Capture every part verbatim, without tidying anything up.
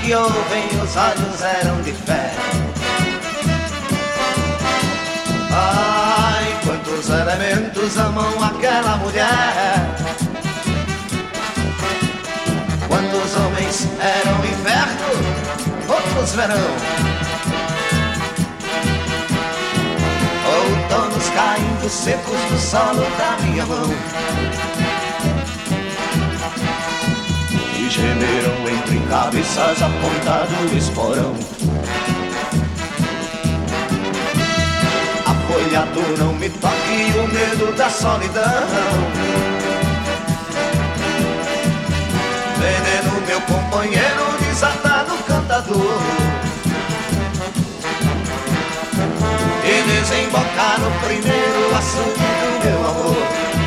que ouvem, os olhos eram de fé. Ai, quantos elementos amam aquela mulher. Quando os homens eram inverno, outros verão. Outonos caindo secos do solo da minha mão. E gemeram entre cabeças apontado o esporão. Apoiado não me toque o medo da solidão. Veneno meu companheiro desatado cantador. E desembocar no primeiro açude do meu amor.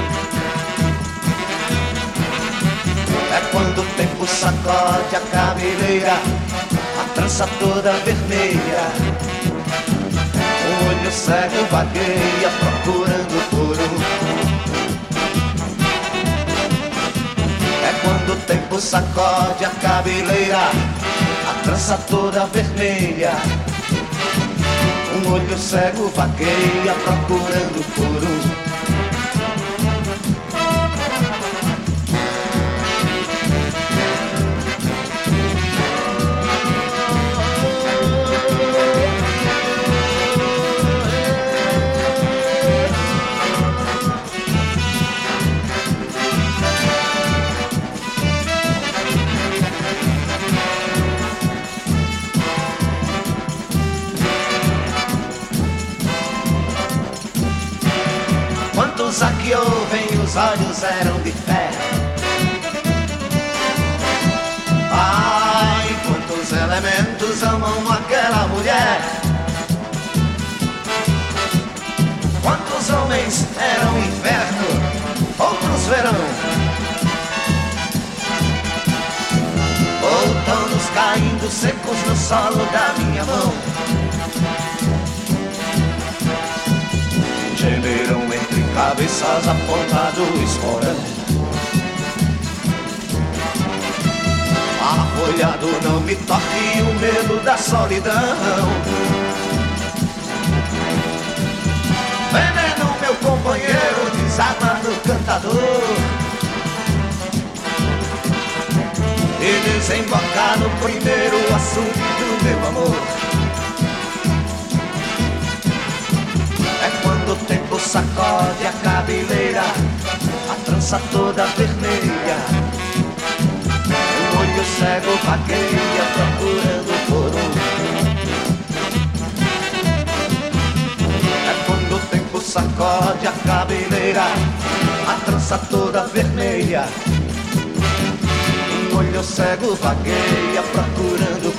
É quando o tempo sacode a cabeleira, a trança toda vermelha. O olho cego vagueia procurando por um. É quando o tempo sacode a cabeleira, a trança toda vermelha. Um olho cego vagueia procurando por um. Quantos aqui ouvem, os olhos eram de fé. Ai, quantos elementos amam aquela mulher. Quantos homens eram inverno, outros verão. Outonos caindo secos no solo da minha mão. Gemeram entre cabeças apontado o esporão. Arfolhado não me toque o medo da solidão. Veneno meu companheiro desarmado cantador. E desembocar no primeiro açude do meu amor. O tempo sacode a cabeleira, a trança toda vermelha. O olho cego vagueia procurando por um. É quando o tempo sacode a cabeleira, a trança toda vermelha. Um olho cego vagueia procurando